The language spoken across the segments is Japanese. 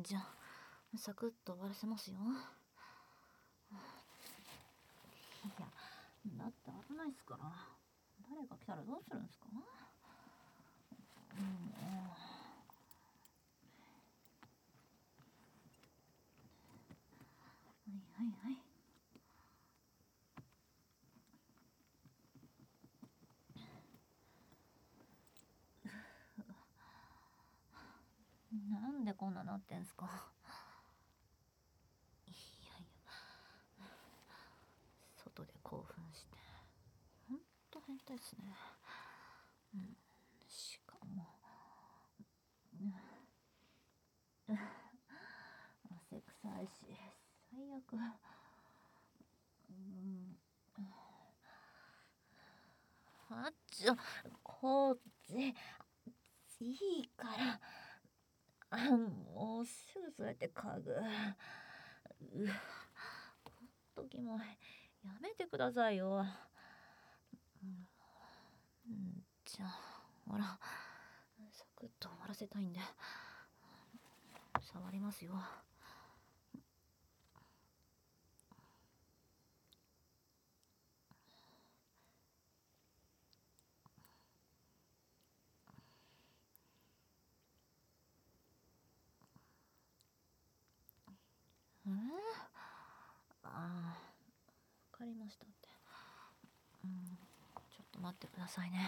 じゃサクッと終わらせますよ。いや、だって危ないっすから。誰か来たらどうするんですか？はいはいはい。なんでこんななってんすか？いやいや、外で興奮してほんと変態っすね。しかも汗臭いし最悪。あっちょ、こっちいいからもうすぐそうやって嗅ぐ。ほっときもやめてくださいよ。じゃあほら、サクッと終わらせたいんで触りますよ。ああ、わかりましたって。ちょっと待ってくださいね。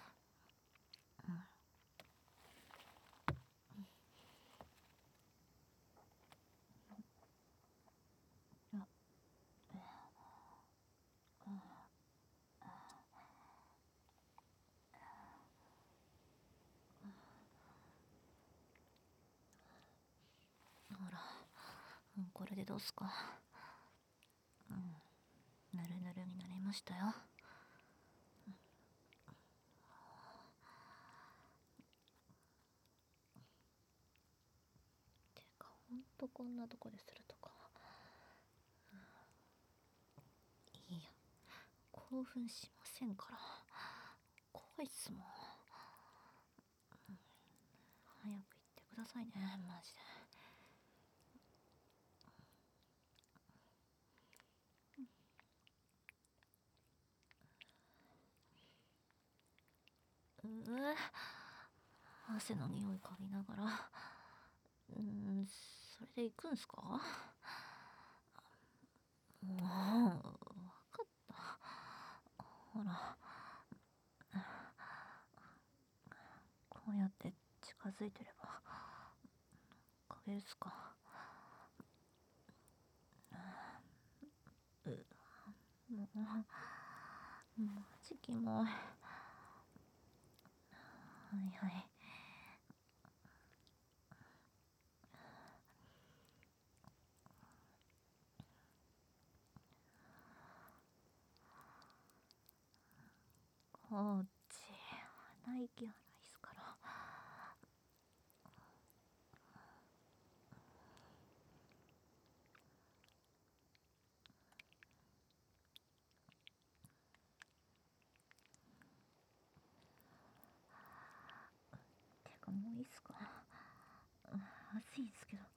ほら、これでどうすか？ぬるぬるになりましたよ。てかほんとこんなとこでするとか。いや、興奮しませんから。怖いっすもん。早く行ってくださいね、マジで。汗の匂い嗅ぎながら。それで行くんすか？もう、分かった。ほら、こうやって近づいてれば嗅げるっすか？もう、マジキモい。はいはい。こっち鼻息荒いっすから。てかもういいっすか？暑いんすけど。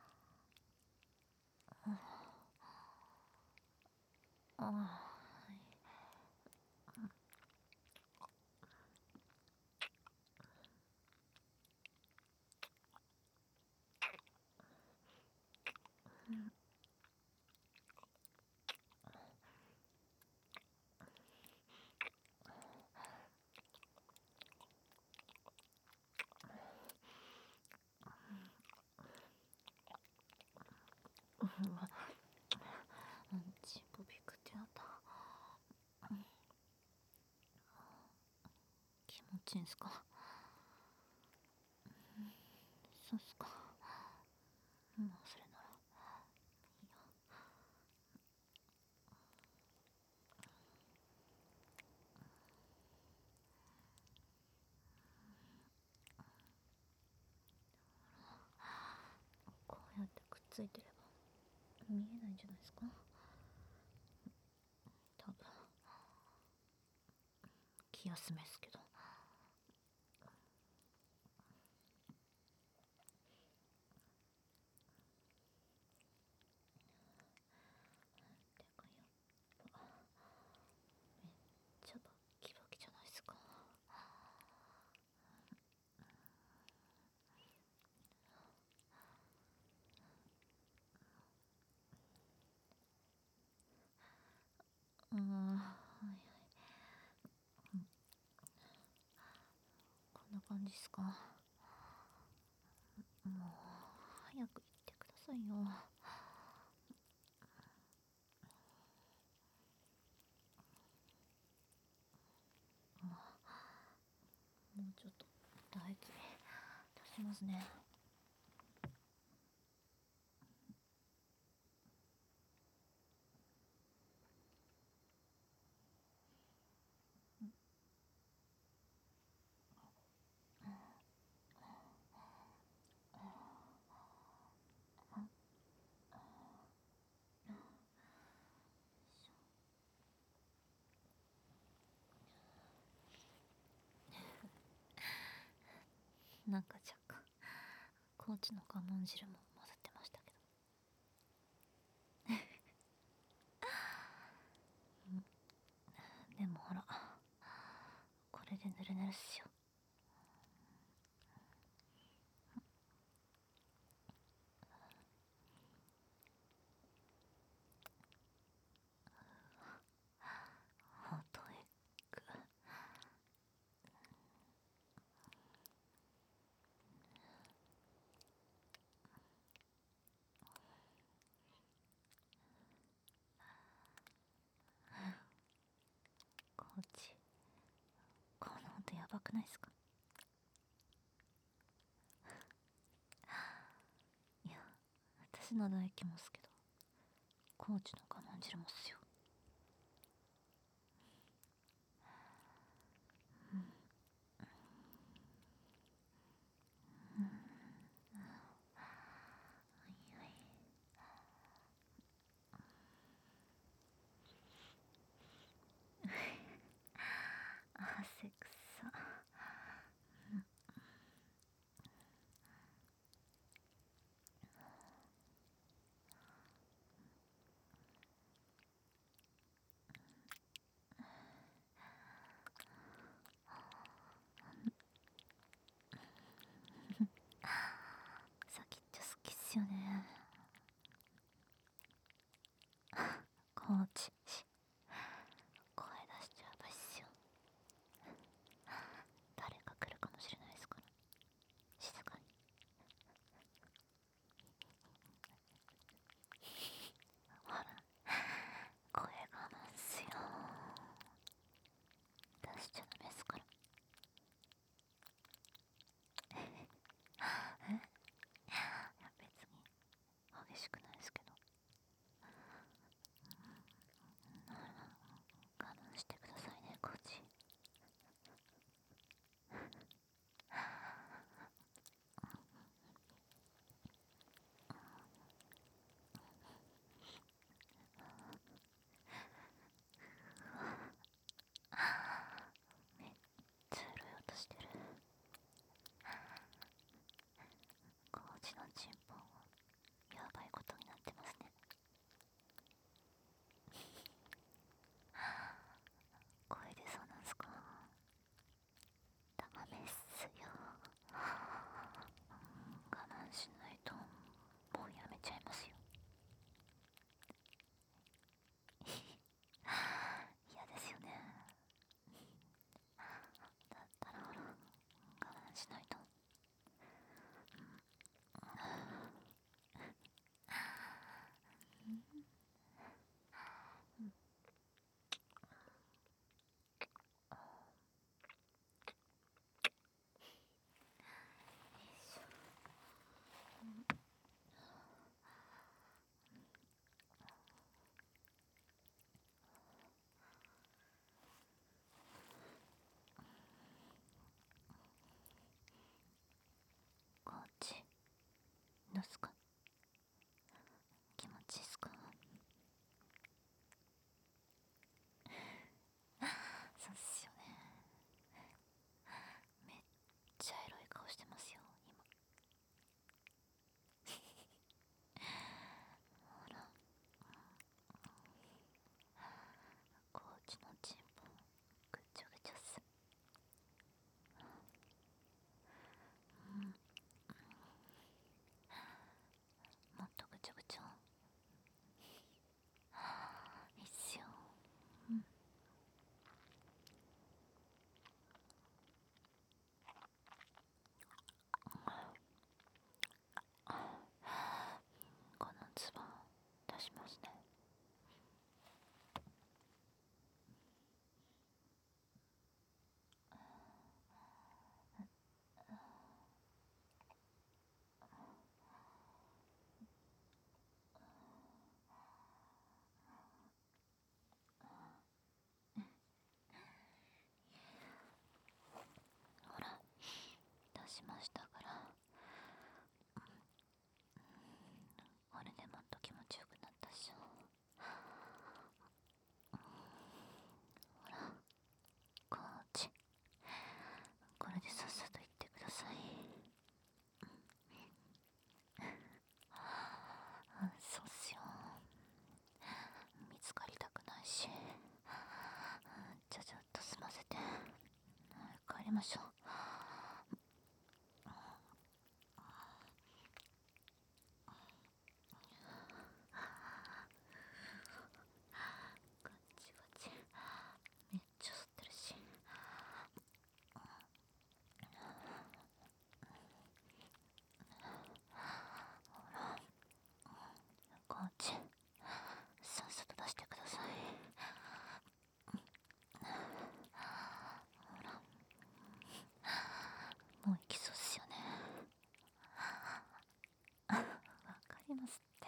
チンポピクってなった。気持ちいいんすか？そうっすか。それならいいよ。こうやってくっついてれば見えないんじゃないですか？多分気休めっすけど。 じっすか？もう早く言ってくださいよ。もうちょっと唾液出しますね。なんか若干コーチの我慢汁も混ざってましたけど。でもほら、これでぬるぬるっすよ。ホットエッグ。コーチ、この音やばくないっすか？いや、私の唾液もっすけど、コーチの我慢汁もっすよ。汗くさ。先っちょ好きっすよね。コーチ、声出しちゃやばいっすよ。誰か来るかもしれないですから、静かに。ほら、声我慢っすよ。出しちゃダメっすから。いや別にりますって。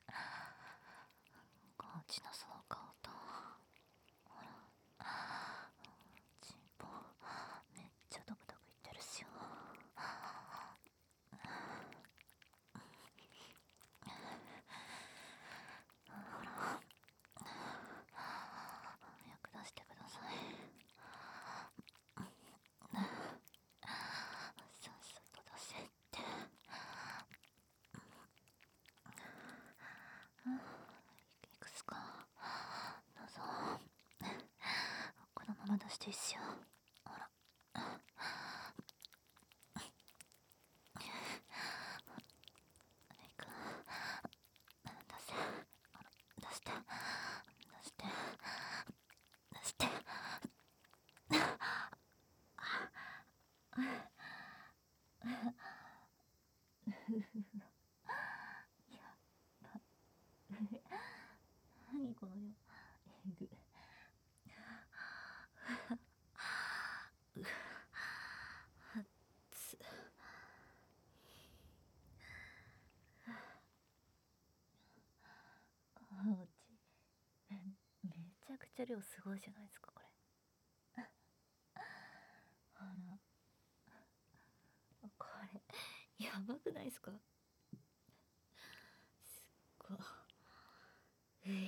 コーチのその顔と、ほら、チンポめっちゃドクドクいってるっすよ。ほら、早く出してください。さっさと出せって。いくつかどうぞ。このまま出していいっすよ。ほら、いく、出せ、ほら、出して、出して、出して。何この量。えぐ。つ。コーチ、めちゃくちゃ量すごいじゃないですかこれ。ほら、これやばくないですか。すっごい。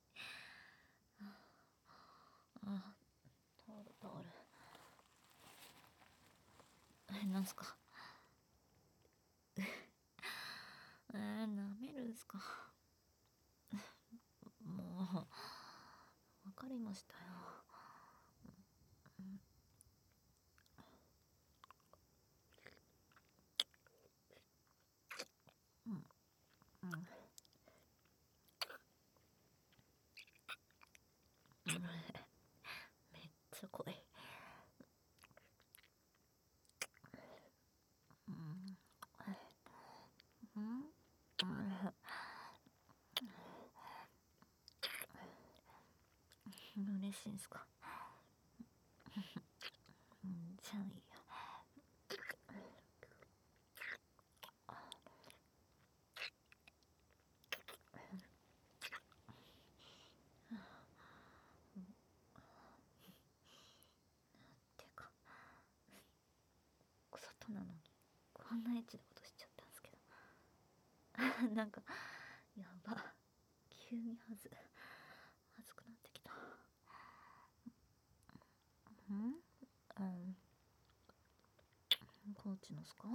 あ、タオルタオル。なんすか。舐めるんすか。もうわかりましたよ。うんうん、めっちゃ濃い。うん、嬉しいんすか。じゃあいいや。てか外なのにこんなエッチなことしちゃったんすけど。なんかやば、急に恥ずくなってきた。コーチのっすか。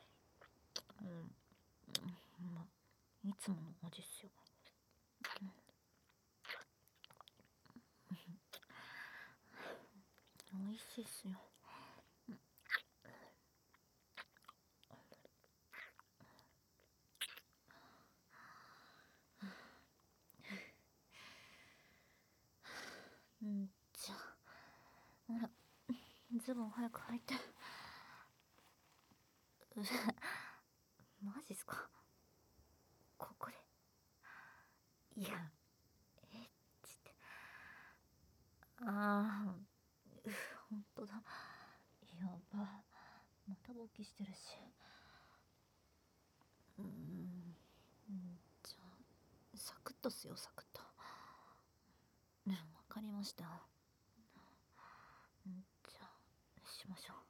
ま、いつもの味っすよ。美味しいっすよ。じゃあほら、ズボン早く履いて。マジっすか。ここで。いや、エッチって。ああ、ほんとだ。やば、また勃起してるし。じゃあサクッとっすよ、サクッと。わかりました。じゃあしましょう。